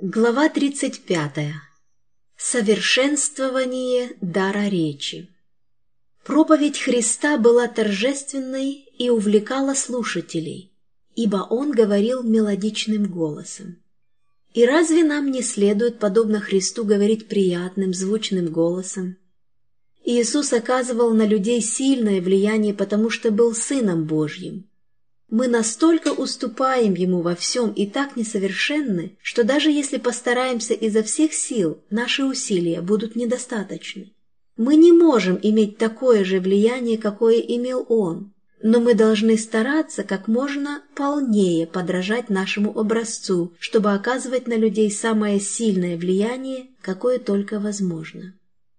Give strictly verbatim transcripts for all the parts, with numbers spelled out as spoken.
Глава тридцать пятая. Совершенствование дара речи. Проповедь Христа была торжественной и увлекала слушателей, ибо Он говорил мелодичным голосом. И разве нам не следует, подобно Христу, говорить приятным, звучным голосом? Иисус оказывал на людей сильное влияние, потому что был Сыном Божьим. Мы настолько уступаем Ему во всем и так несовершенны, что даже если постараемся изо всех сил, наши усилия будут недостаточны. Мы не можем иметь такое же влияние, какое имел Он, но мы должны стараться как можно полнее подражать нашему образцу, чтобы оказывать на людей самое сильное влияние, какое только возможно.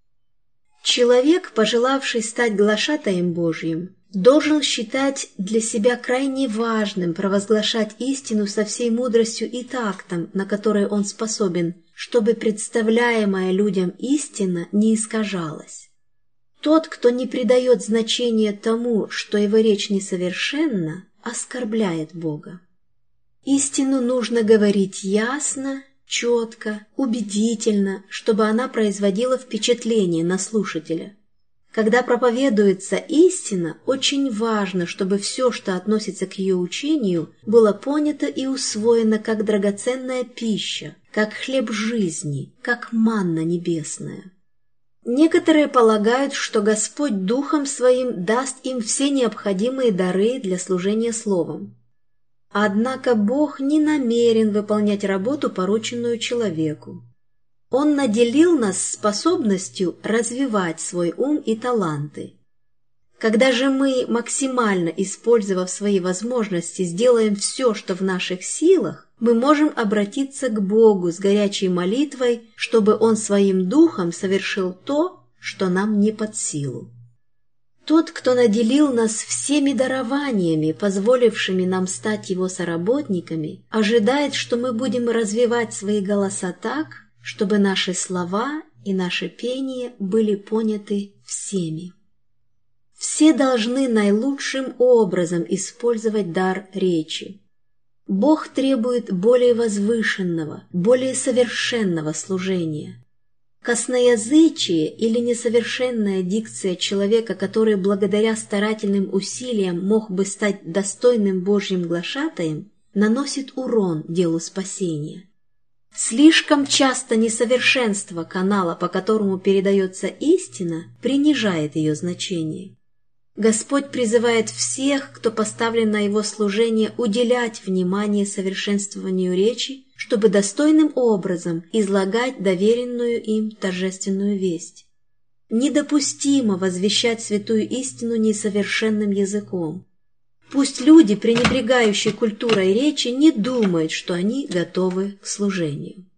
Человек, пожелавший стать глашатаем Божьим, должен считать для себя крайне важным провозглашать истину со всей мудростью и тактом, на который он способен, чтобы представляемая людям истина не искажалась. Тот, кто не придает значения тому, что его речь несовершенна, оскорбляет Бога. Истину нужно говорить ясно, четко, убедительно, чтобы она производила впечатление на слушателя. Когда проповедуется истина, очень важно, чтобы все, что относится к ее учению, было понято и усвоено как драгоценная пища, как хлеб жизни, как манна небесная. Некоторые полагают, что Господь Духом Своим даст им все необходимые дары для служения Словом. Однако Бог не намерен выполнять работу, порученную человеку. Он наделил нас способностью развивать свой ум и таланты. Когда же мы, максимально использовав свои возможности, сделаем все, что в наших силах, мы можем обратиться к Богу с горячей молитвой, чтобы Он своим духом совершил то, что нам не под силу. Тот, кто наделил нас всеми дарованиями, позволившими нам стать Его соработниками, ожидает, что мы будем развивать свои голоса так, чтобы наши слова и наше пение были поняты всеми. Все должны наилучшим образом использовать дар речи. Бог требует более возвышенного, более совершенного служения. Косноязычие или несовершенная дикция человека, который благодаря старательным усилиям мог бы стать достойным Божьим глашатаем, наносит урон делу спасения. Слишком часто несовершенство канала, по которому передается истина, принижает ее значение. Господь призывает всех, кто поставлен на Его служение, уделять внимание совершенствованию речи, чтобы достойным образом излагать доверенную им торжественную весть. Недопустимо возвещать святую истину несовершенным языком. Пусть люди, пренебрегающие культурой речи, не думают, что они готовы к служению.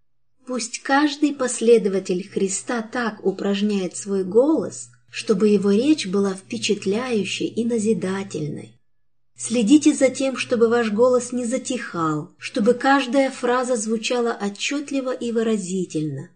Пусть каждый последователь Христа так упражняет свой голос, чтобы его речь была впечатляющей и назидательной. Следите за тем, чтобы ваш голос не затихал, чтобы каждая фраза звучала отчетливо и выразительно.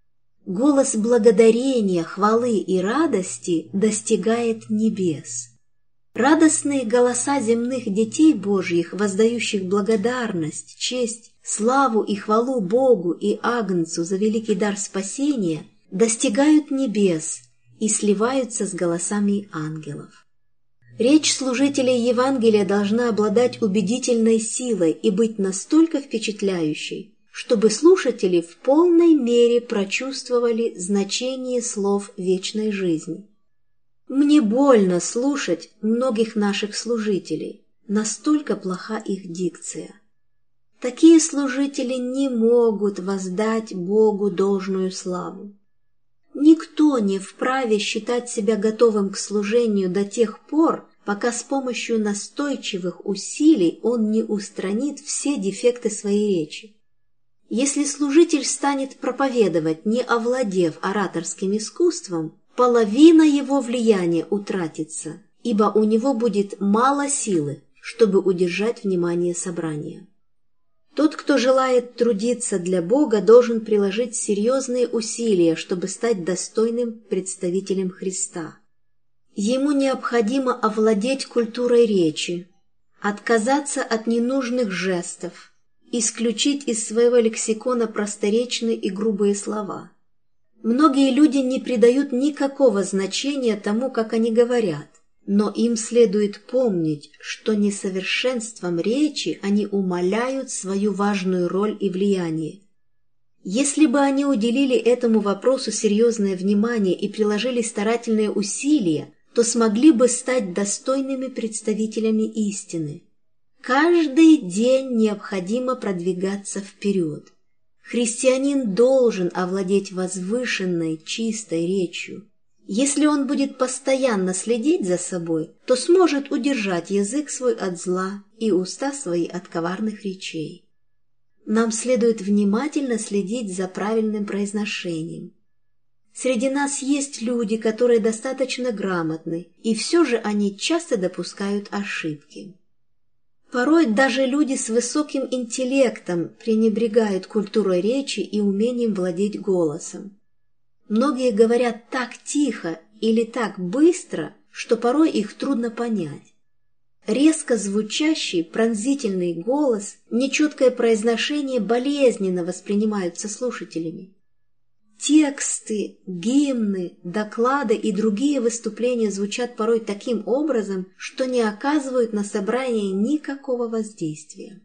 Голос благодарения, хвалы и радости достигает небес. Радостные голоса земных детей Божьих, воздающих благодарность, честь, славу и хвалу Богу и Агнцу за великий дар спасения, достигают небес и сливаются с голосами ангелов. Речь служителей Евангелия должна обладать убедительной силой и быть настолько впечатляющей, чтобы слушатели в полной мере прочувствовали значение слов вечной жизни. Мне больно слушать многих наших служителей, настолько плоха их дикция. Такие служители не могут воздать Богу должную славу. Никто не вправе считать себя готовым к служению до тех пор, пока с помощью настойчивых усилий он не устранит все дефекты своей речи. Если служитель станет проповедовать, не овладев ораторским искусством, половина его влияния утратится, ибо у него будет мало силы, чтобы удержать внимание собрания. Тот, кто желает трудиться для Бога, должен приложить серьезные усилия, чтобы стать достойным представителем Христа. Ему необходимо овладеть культурой речи, отказаться от ненужных жестов исключить из своего лексикона просторечные и грубые слова. Многие люди не придают никакого значения тому, как они говорят, но им следует помнить, что несовершенством речи они умаляют свою важную роль и влияние. Если бы они уделили этому вопросу серьезное внимание и приложили старательные усилия, то смогли бы стать достойными представителями истины. Каждый день необходимо продвигаться вперед. Христианин должен овладеть возвышенной, чистой речью. Если он будет постоянно следить за собой, то сможет удержать язык свой от зла и уста свои от коварных речей. Нам следует внимательно следить за правильным произношением. Среди нас есть люди, которые достаточно грамотны, и все же они часто допускают ошибки. Порой даже люди с высоким интеллектом пренебрегают культурой речи и умением владеть голосом. Многие говорят так тихо или так быстро, что порой их трудно понять. Резко звучащий, пронзительный голос, нечеткое произношение болезненно воспринимаются слушателями. Тексты, гимны, доклады и другие выступления звучат порой таким образом, что не оказывают на собрание никакого воздействия.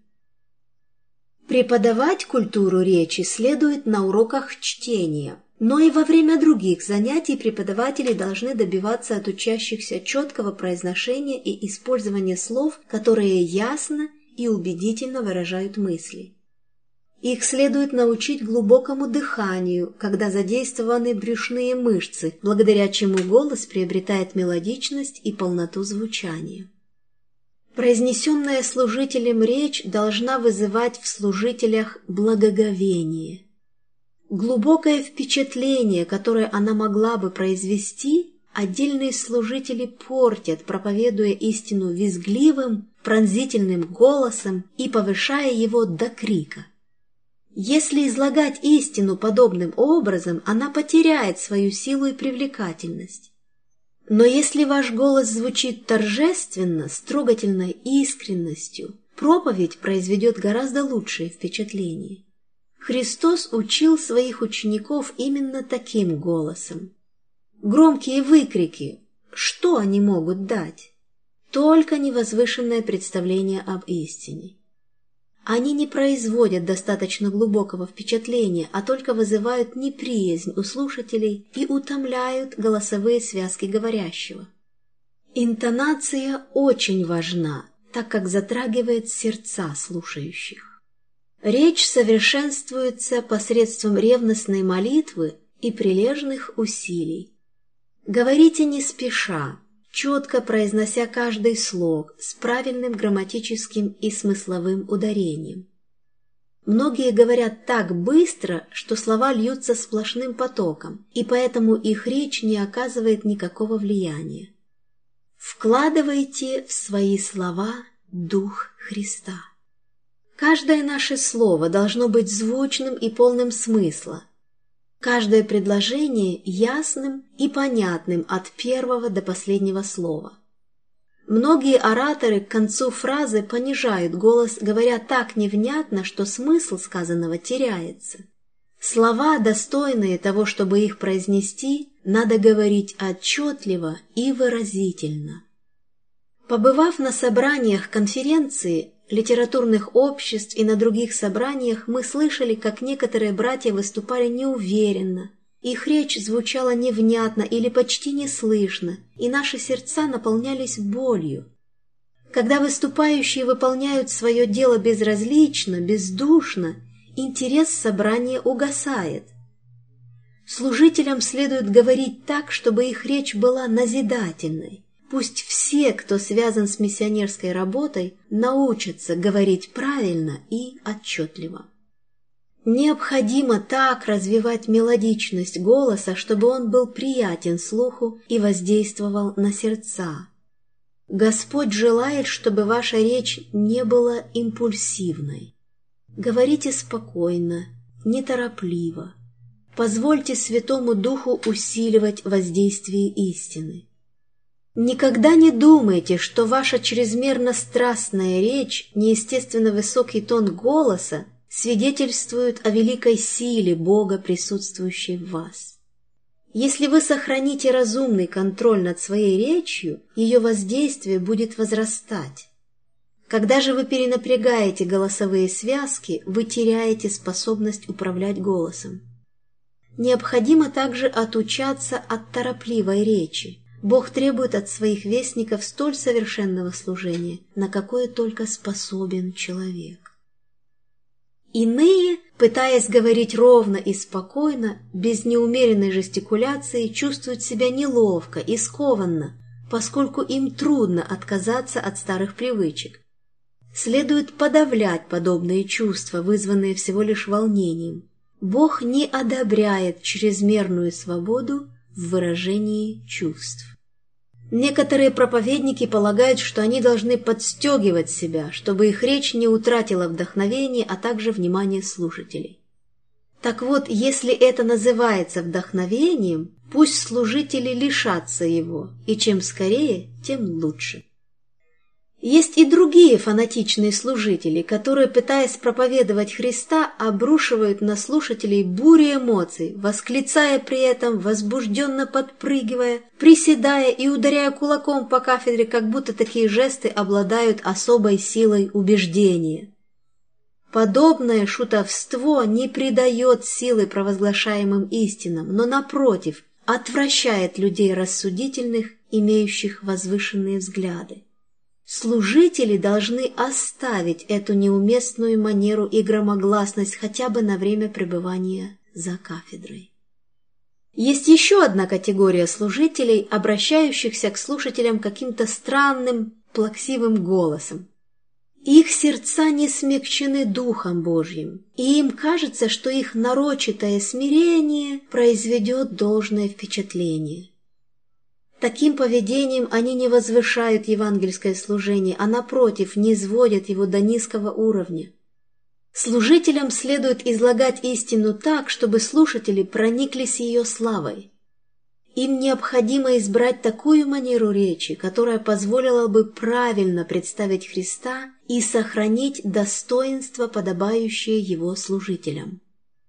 Преподавать культуру речи следует на уроках чтения, но и во время других занятий преподаватели должны добиваться от учащихся четкого произношения и использования слов, которые ясно и убедительно выражают мысли. Их следует научить глубокому дыханию, когда задействованы брюшные мышцы, благодаря чему голос приобретает мелодичность и полноту звучания. Произнесенная служителем речь должна вызывать в служителях благоговение. Глубокое впечатление, которое она могла бы произвести, отдельные служители портят, проповедуя истину визгливым, пронзительным голосом и повышая его до крика. Если излагать истину подобным образом, она потеряет свою силу и привлекательность. Но если ваш голос звучит торжественно, с трогательной искренностью, проповедь произведет гораздо лучшее впечатление. Христос учил своих учеников именно таким голосом. Громкие выкрики, что они могут дать? Только невозвышенное представление об истине. Они не производят достаточно глубокого впечатления, а только вызывают неприязнь у слушателей и утомляют голосовые связки говорящего. Интонация очень важна, так как затрагивает сердца слушающих. Речь совершенствуется посредством ревностной молитвы и прилежных усилий. Говорите не спеша, четко произнося каждый слог с правильным грамматическим и смысловым ударением. Многие говорят так быстро, что слова льются сплошным потоком, и поэтому их речь не оказывает никакого влияния. Вкладывайте в свои слова Дух Христа. Каждое наше слово должно быть звучным и полным смысла. Каждое предложение ясным и понятным от первого до последнего слова. Многие ораторы к концу фразы понижают голос, говоря так невнятно, что смысл сказанного теряется. Слова, достойные того, чтобы их произнести, надо говорить отчетливо и выразительно. Побывав на собраниях конференции, литературных обществ и на других собраниях, мы слышали, как некоторые братья выступали неуверенно, их речь звучала невнятно или почти неслышно, и наши сердца наполнялись болью. Когда выступающие выполняют свое дело безразлично, бездушно, интерес собрания угасает. Служителям следует говорить так, чтобы их речь была назидательной. Пусть все, кто связан с миссионерской работой, научатся говорить правильно и отчетливо. Необходимо так развивать мелодичность голоса, чтобы он был приятен слуху и воздействовал на сердца. Господь желает, чтобы ваша речь не была импульсивной. Говорите спокойно, неторопливо. Позвольте Святому Духу усиливать воздействие истины. Никогда не думайте, что ваша чрезмерно страстная речь, неестественно высокий тон голоса свидетельствуют о великой силе Бога, присутствующей в вас. Если вы сохраните разумный контроль над своей речью, ее воздействие будет возрастать. Когда же вы перенапрягаете голосовые связки, вы теряете способность управлять голосом. Необходимо также отучаться от торопливой речи. Бог требует от своих вестников столь совершенного служения, на какое только способен человек. Иные, пытаясь говорить ровно и спокойно, без неумеренной жестикуляции, чувствуют себя неловко и скованно, поскольку им трудно отказаться от старых привычек. Следует подавлять подобные чувства, вызванные всего лишь волнением. Бог не одобряет чрезмерную свободу в выражении чувств. Некоторые проповедники полагают, что они должны подстегивать себя, чтобы их речь не утратила вдохновение, а также внимание слушателей. Так вот, если это называется вдохновением, пусть служители лишатся его, и чем скорее, тем лучше. Есть и другие фанатичные служители, которые, пытаясь проповедовать Христа, обрушивают на слушателей бурю эмоций, восклицая при этом, возбужденно подпрыгивая, приседая и ударяя кулаком по кафедре, как будто такие жесты обладают особой силой убеждения. Подобное шутовство не придает силы провозглашаемым истинам, но, напротив, отвращает людей рассудительных, имеющих возвышенные взгляды. Служители должны оставить эту неуместную манеру и громогласность хотя бы на время пребывания за кафедрой. Есть еще одна категория служителей, обращающихся к слушателям каким-то странным, плаксивым голосом. Их сердца не смягчены Духом Божьим, и им кажется, что их нарочитое смирение произведет должное впечатление. Таким поведением они не возвышают евангельское служение, а напротив, низводят его до низкого уровня. Служителям следует излагать истину так, чтобы слушатели прониклись ее славой. Им необходимо избрать такую манеру речи, которая позволила бы правильно представить Христа и сохранить достоинство, подобающее его служителям.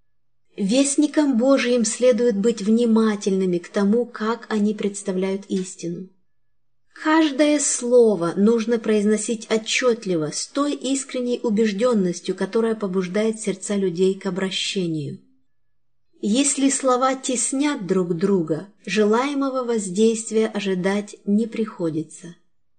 Вестникам Божиим следует быть внимательными к тому, как они представляют истину. Каждое слово нужно произносить отчетливо, с той искренней убежденностью, которая побуждает сердца людей к обращению. Если слова теснят друг друга, желаемого воздействия ожидать не приходится.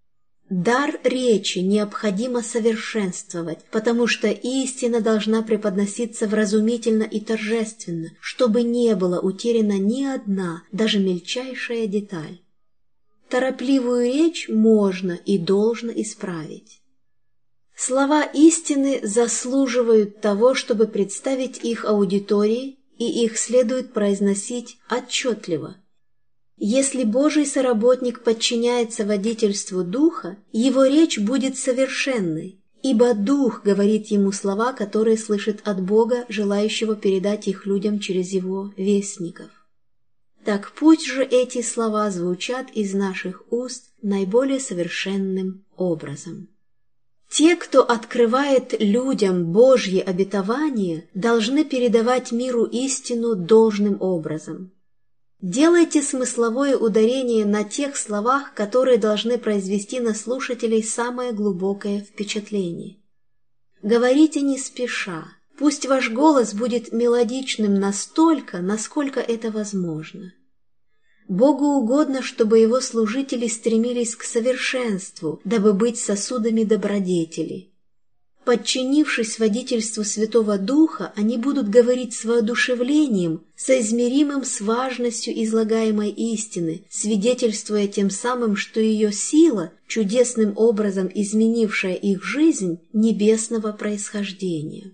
Дар речи необходимо совершенствовать, потому что истина должна преподноситься вразумительно и торжественно, чтобы не была утеряна ни одна, даже мельчайшая деталь. Торопливую речь можно и должно исправить. Слова истины заслуживают того, чтобы представить их аудитории, и их следует произносить отчетливо. Если Божий соработник подчиняется водительству Духа, его речь будет совершенной, ибо Дух говорит ему слова, которые слышит от Бога, желающего передать их людям через его вестников. Так пусть же эти слова звучат из наших уст наиболее совершенным образом. Те, кто открывает людям Божьи обетования, должны передавать миру истину должным образом. Делайте смысловое ударение на тех словах, которые должны произвести на слушателей самое глубокое впечатление. Говорите не спеша, пусть ваш голос будет мелодичным настолько, насколько это возможно. Богу угодно, чтобы его служители стремились к совершенству, дабы быть сосудами добродетели. Подчинившись водительству Святого Духа, они будут говорить с воодушевлением, соизмеримым с важностью излагаемой истины, свидетельствуя тем самым, что ее сила, чудесным образом изменившая их жизнь, небесного происхождения.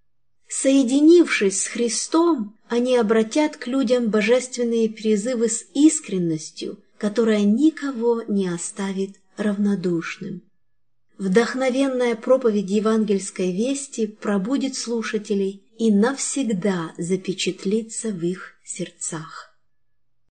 Соединившись с Христом, они обратят к людям божественные призывы с искренностью, которая никого не оставит равнодушным. Вдохновенная проповедь евангельской вести пробудит слушателей и навсегда запечатлится в их сердцах.